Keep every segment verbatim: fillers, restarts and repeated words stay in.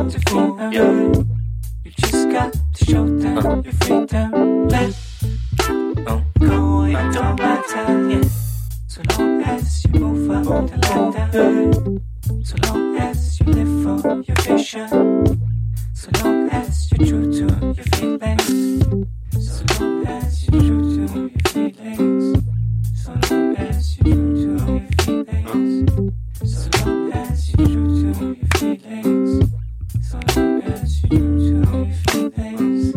to freedom. You just got to show them your freedom. Let oh, go, it don't matter, yeah. So long as you move up the ladder, so long as you live for your vision, so long as you're true to your feelings, so long as you're true to your feelings, so long as you're true to your feelings, so long as you're true to your feelings, so long as you're true to your feelings.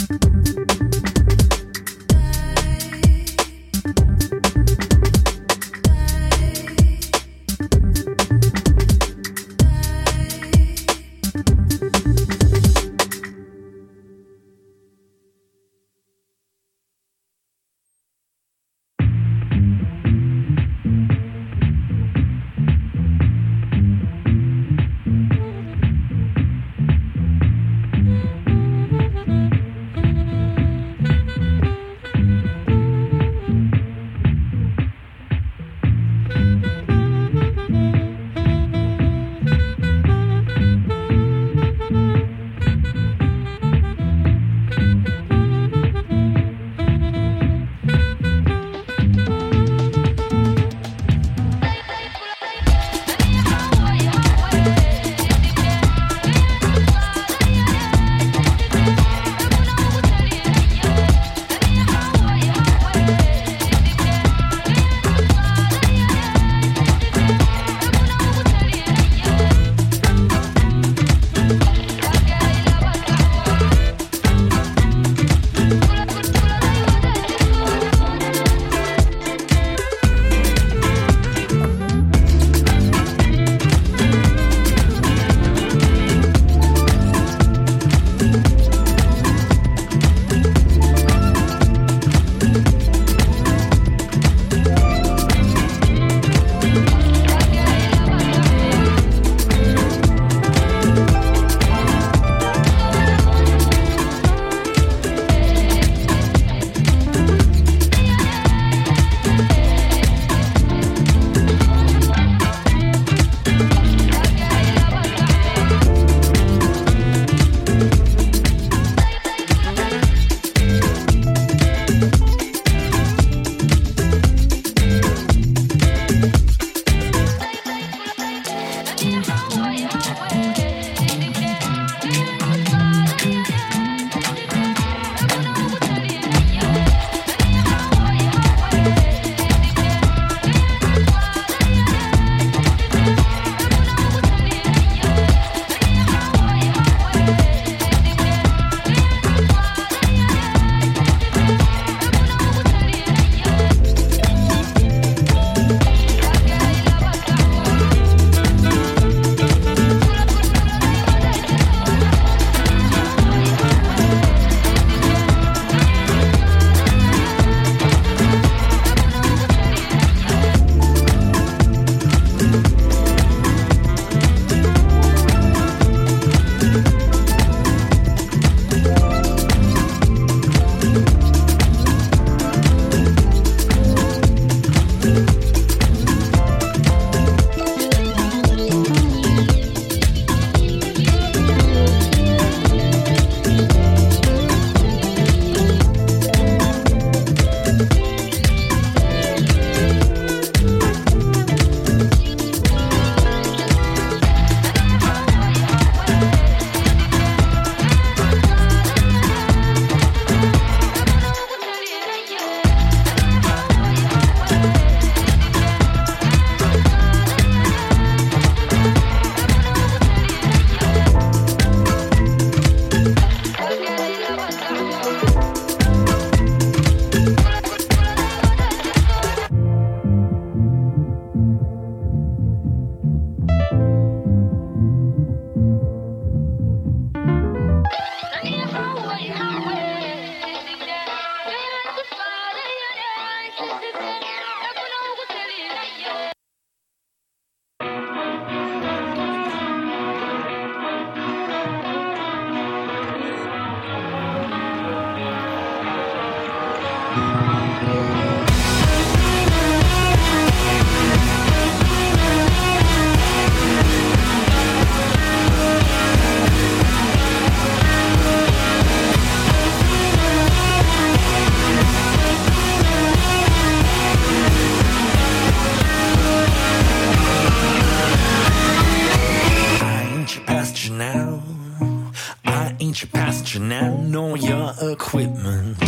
equipment,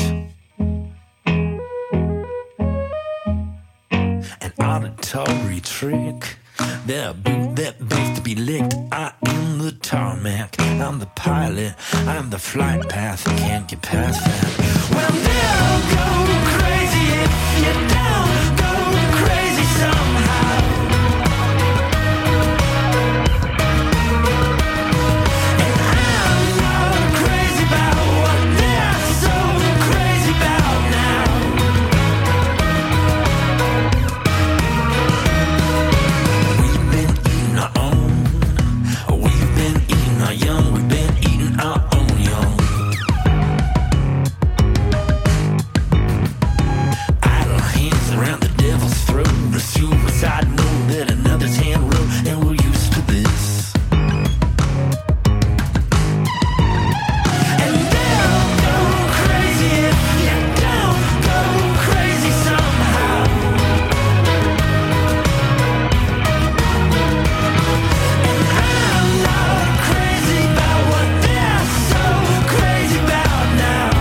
an auditory trick They're a boot that begs to be licked. I am the tarmac, I'm the pilot, I'm the flight path, I can't get past that. Well, they'll go crazy if you don't go crazy somehow. And I'm not crazy about what they're so crazy about now. We've been eating our own, we've been eating our young, we've been eating our own young. Idle hands around the devil's throat, the suicide note that another's hand wrote, and we're used to this. And they'll go crazy if you don't go crazy somehow. And I'm not crazy about what they're so crazy about now.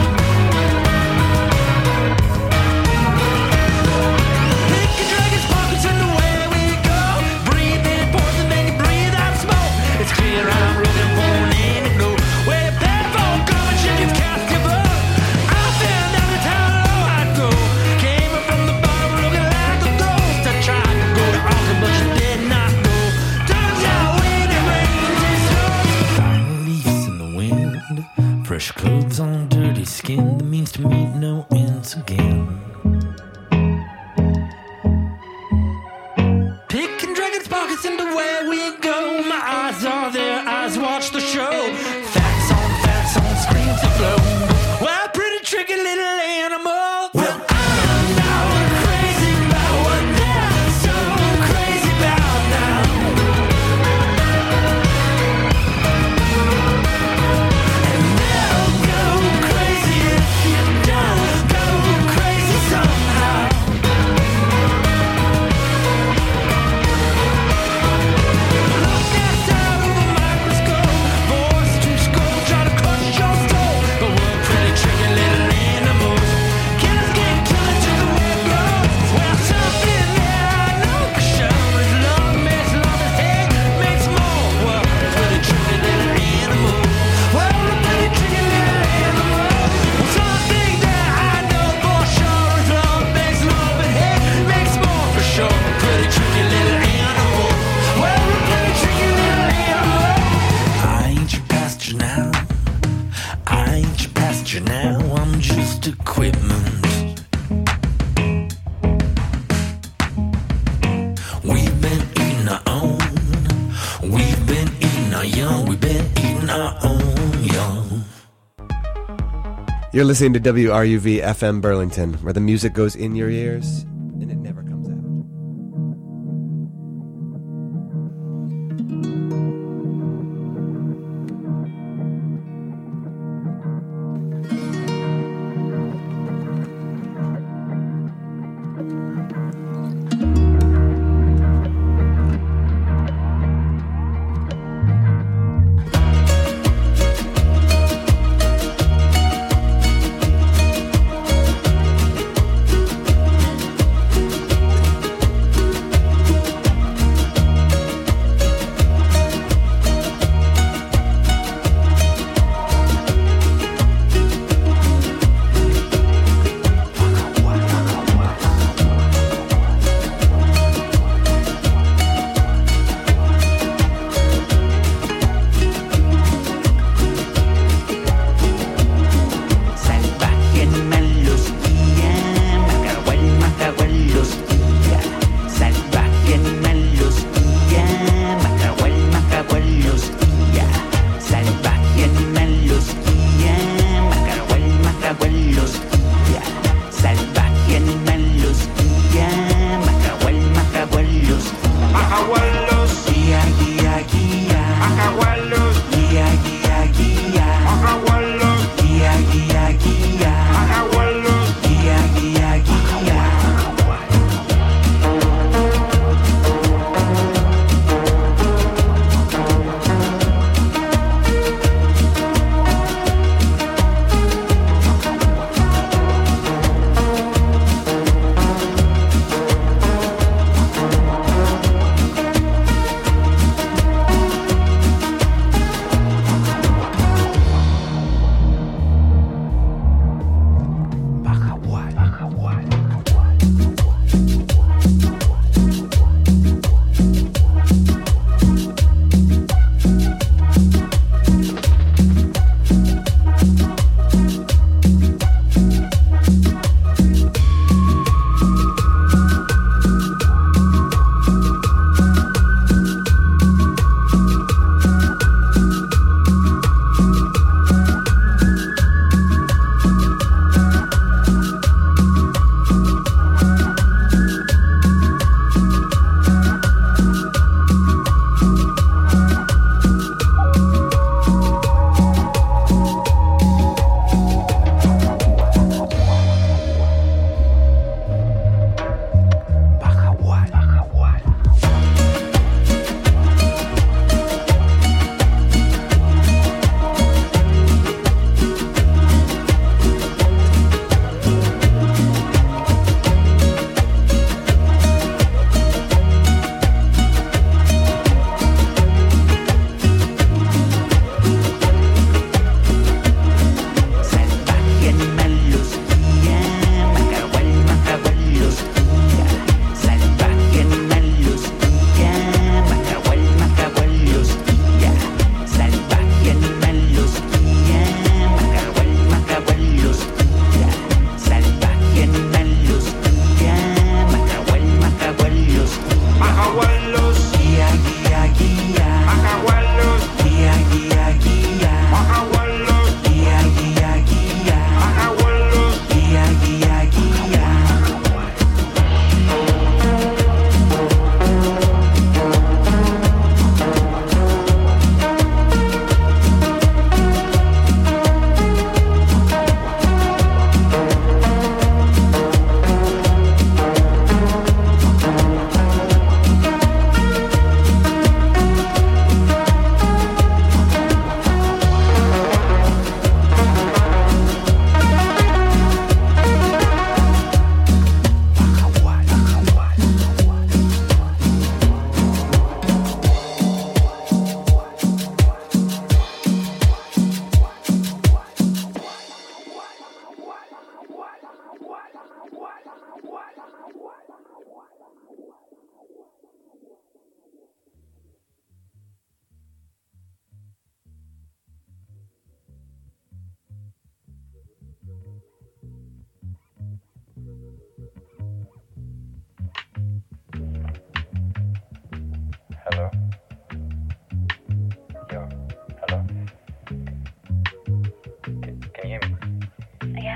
Pick your dragon's pockets and away we go. Breathe in poison, then you breathe out smoke. It's clear I'm looking for an antidote. Where your bad phone coming, shit, you've cast your vote. I found out that's how low I'd go. Came up from the bottom looking like a ghost. I tried to go to Austin, but you did not go. Turns out when it rains, it snows. Final leaves in the wind, fresh clothes on dirty skin. The means to meet no ends again. Picking dragons' pockets into where we go. My eyes are there, eyes watch the show. Facts on facts on screens that flow. Well, pretty tricky little animal. Well, I'm not crazy about what they're so crazy about now. And they'll go crazy if you don't go crazy somehow. Look outside of a microscope, voice to scope, try to crush your soul. But we're pretty tricky little animals. Killers get killers to the way it blows. Well, something that I know for sure is love makes love as hate makes more. Well, pretty tricky little animals. Well, we're pretty tricky little animals. Well, something that I know for sure is love makes love and hate makes more for sure. Pretty tricky little animals. Well, we're pretty tricky little animals. I ain't your pasture now. I ain't your pasture now. I'm just equipment. We've been eating our own. We've been eating our young. We've been eating our own young. You're listening to W R U V F M Burlington, where the music goes in your ears and it never comes out.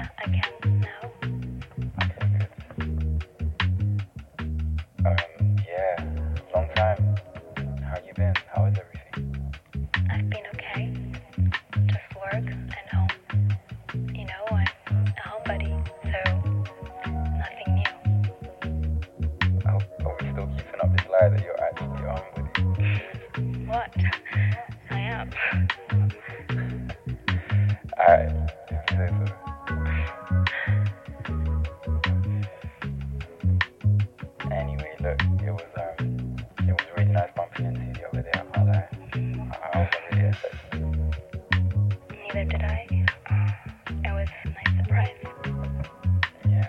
I can now. Okay, good. Um, yeah, long time. How you been? How is everything? I've been okay. Just work and home. You know, I'm a homebody, so nothing new. Are, are we still keeping up this lie that you're actually on with it? What? I am. Alright, if you say so. Anyway, look, it was um, it was really nice bumping into you the other day. I can't lie. I, I wasn't really expecting it. Neither did I. It was a nice surprise. Yeah.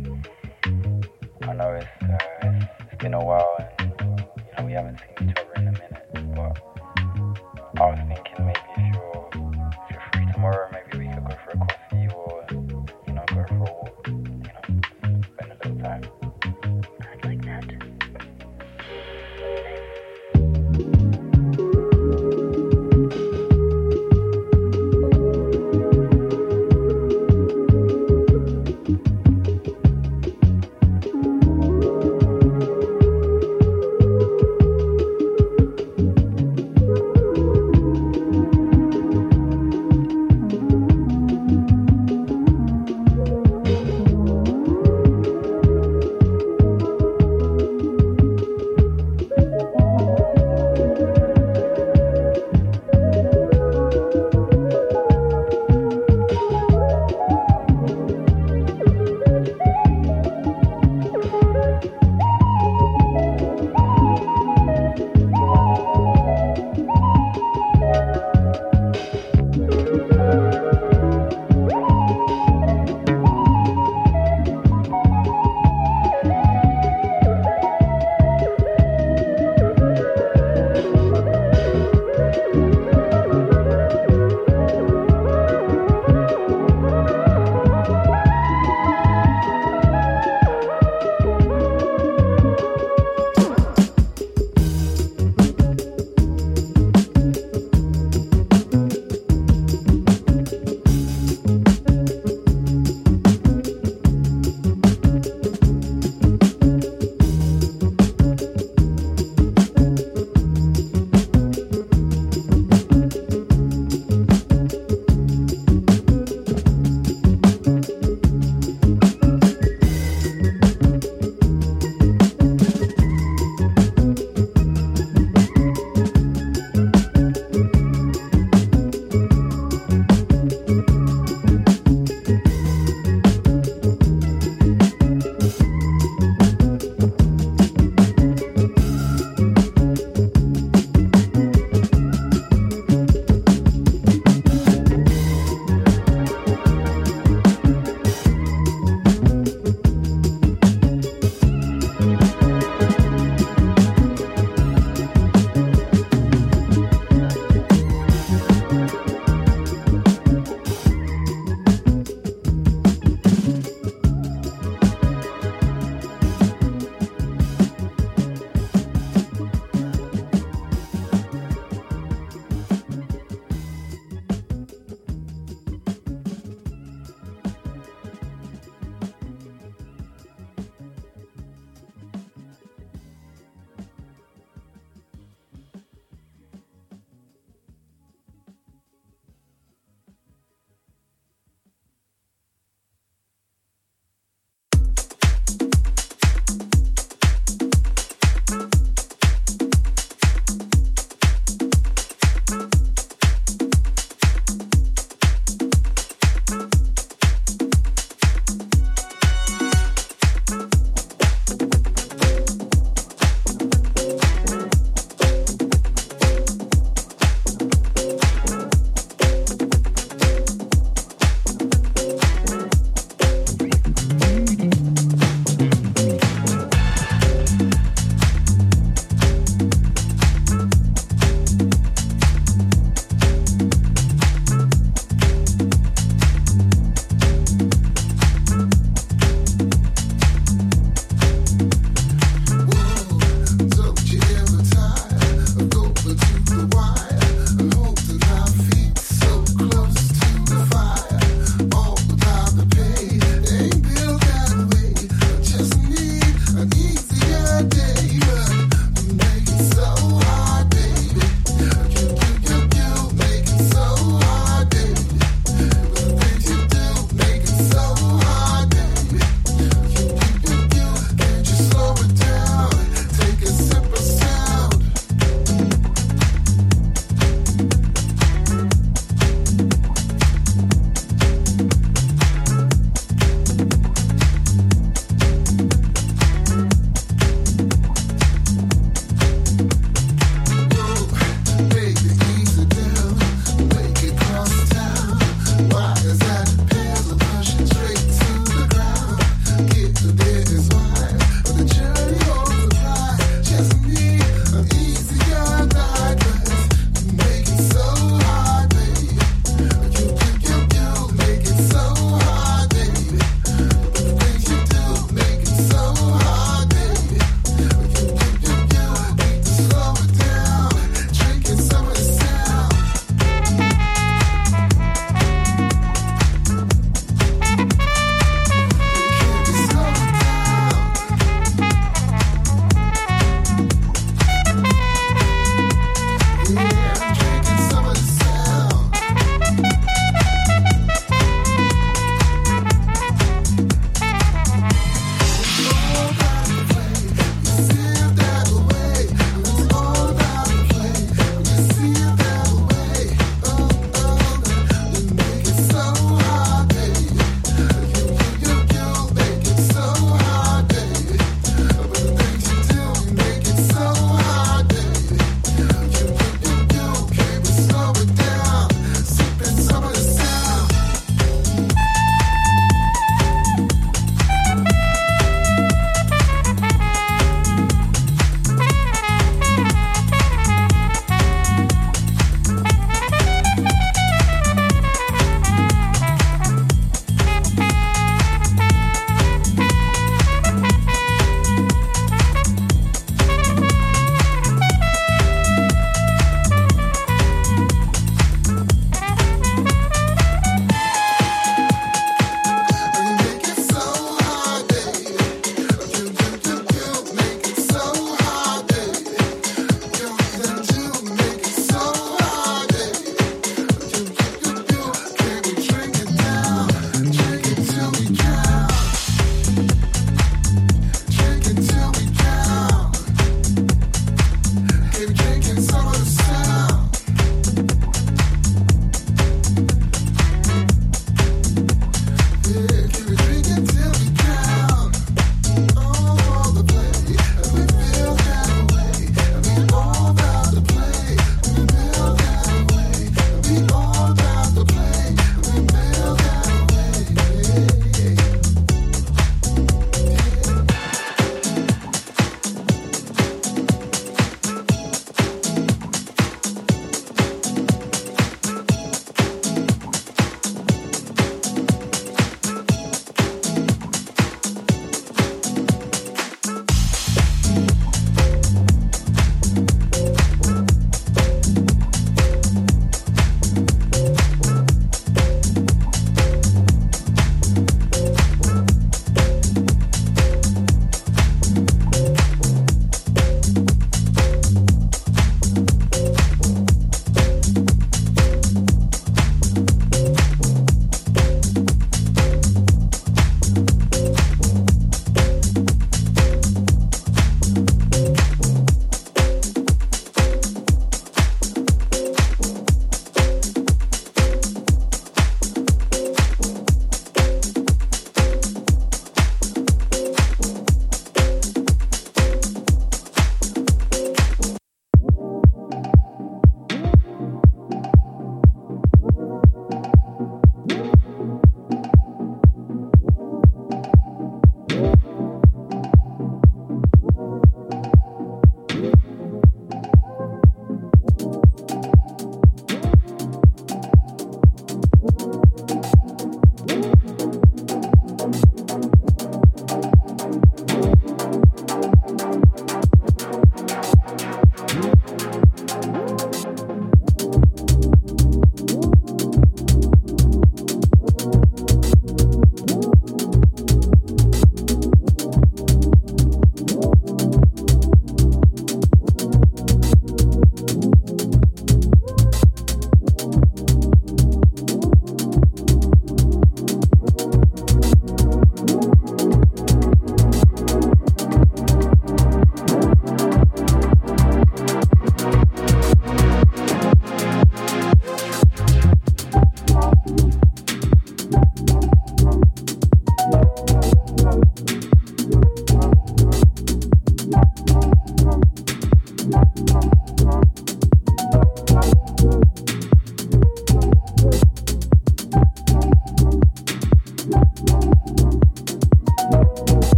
I know it's, uh, it's, it's been a while and, you know, we haven't seen each other in a minute, but I was thinking maybe if you're, if you're free tomorrow, maybe we could go for a coffee or, you know, go for a walk, you know, spend a little time. I'd like that.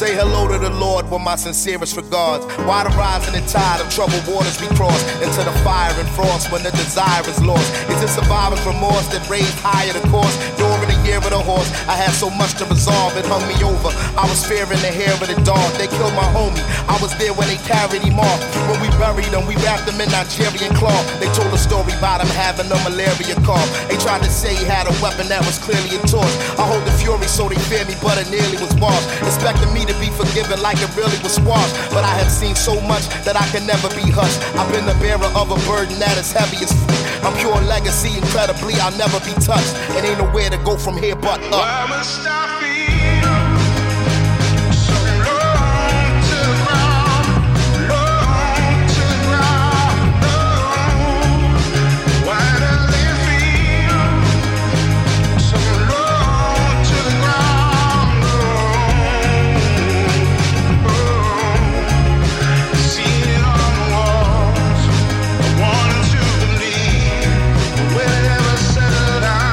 Say hello to the Lord with my sincerest regards. Why the rising and tide of troubled waters we cross into the fire and frost when the desire is lost? Is it survivor's remorse that raised higher the course? During the year of the horse, I had so much to resolve, it hung me over. I was fearing the hair of the dog. They killed my homie, I was there when they carried him off. When we buried him, we wrapped him in Nigerian cloth. They told a story about him having a malaria cough. They tried to say he had a weapon that was clearly a torch. I hold the fury so they fear me, but it nearly was washed. Expecting me to be forgiven like it really was squashed. But I have seen so much that I can never be hushed. I've been the bearer of a burden that is heavy as fruit. I'm pure legacy, incredibly, I'll never be touched. And ain't nowhere to go from here but up. Why must I feel so low to the ground, low to the ground, low? Why does it feel so low to the ground, low? Oh, seen it on the walls, I wanted to believe, will it ever settle down?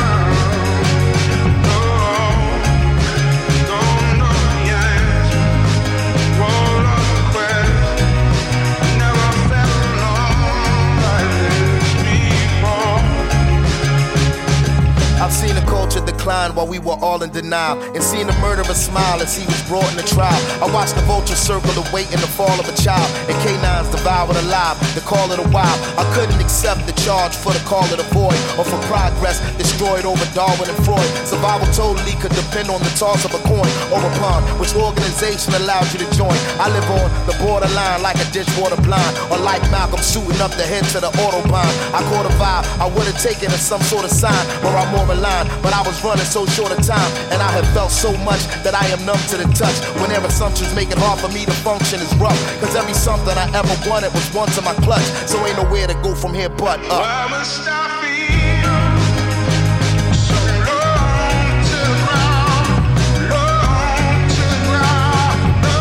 I've seen the culture decline while we were all in denial, and seen the murderer smile as he was brought in the trial. I watched the vultures circle awaiting the fall of a child, and canines devoured alive, the call of the wild. I couldn't accept the charge for the call of the void, or for progress destroyed over Darwin and Freud. Survival totally could depend on the toss of a coin or a pawn. Which organization allowed you to join? I live on the borderline like a dishwater blind, or like Malcolm shooting up the head to the autobahn. I caught a vibe, I would have taken it as some sort of sign, where I'm more aligned, but I was running so short of time, and I have felt so much that I am numb to the touch. When their assumptions make it hard for me to function is rough, cause every something I ever wanted was once in my clutch. So ain't nowhere to go from here but up. Why must I feel so low to the ground, low to the ground,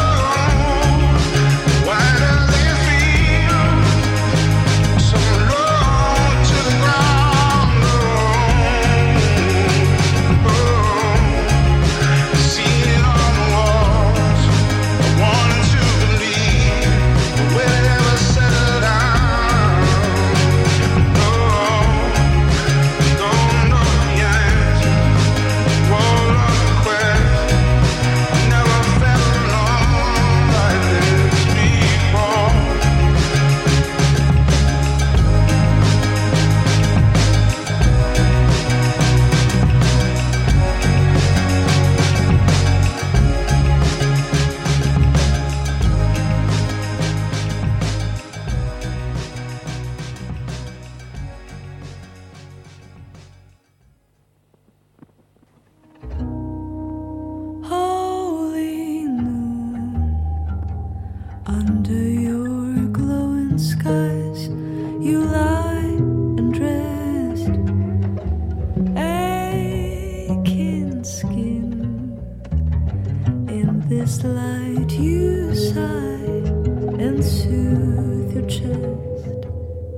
low? Why does it feel so low to the ground, low? Oh, seen it on the walls, I wanted to believe, will it ever settle down? Holy moon, under your glowing skies, you lie undressed, aching skin. In this light, you sigh and soothe your chest.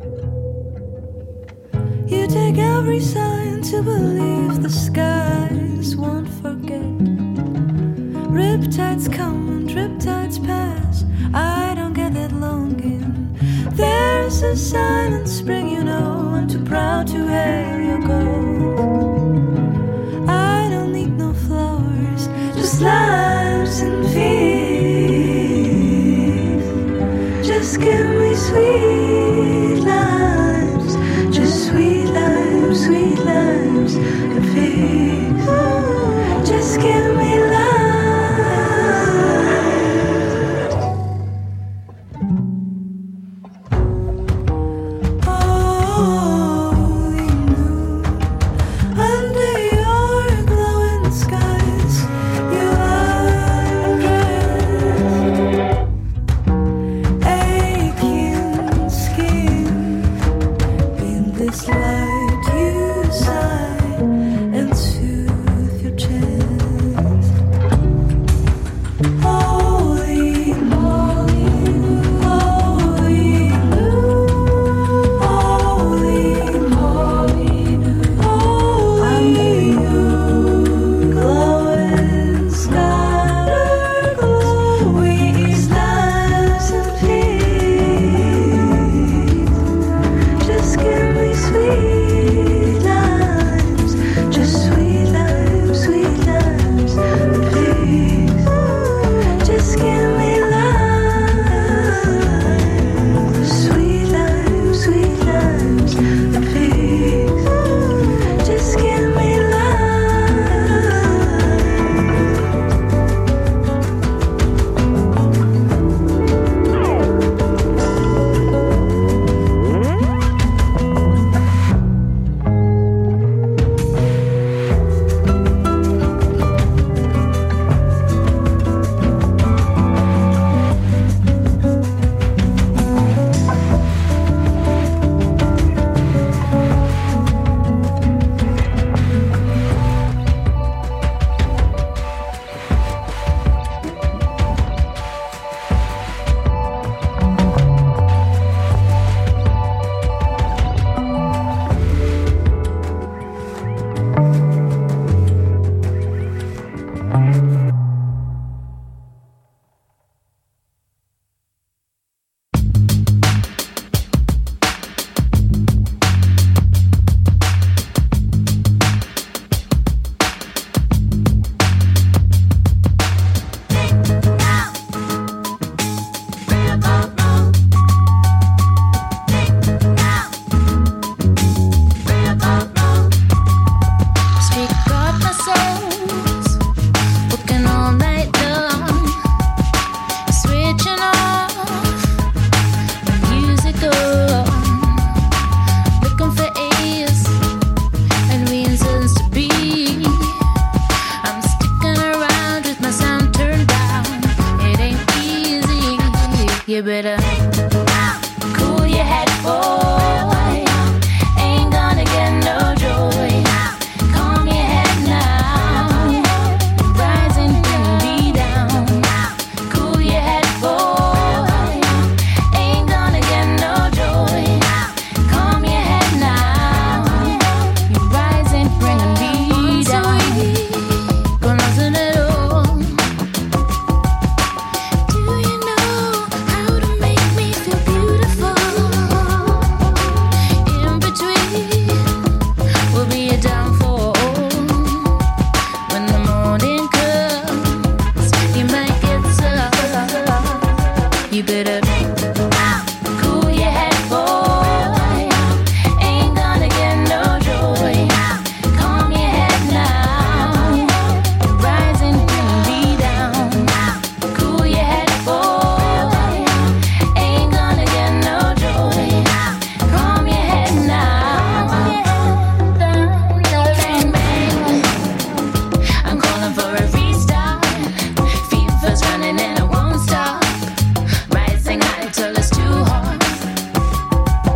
You take every sign to believe the skies won't forget. Riptides come and riptides pass, I don't get that longing. There's a silent spring, you know, I'm too proud to hail your gold. I don't need no flowers, just lives and peace. Just give me sweet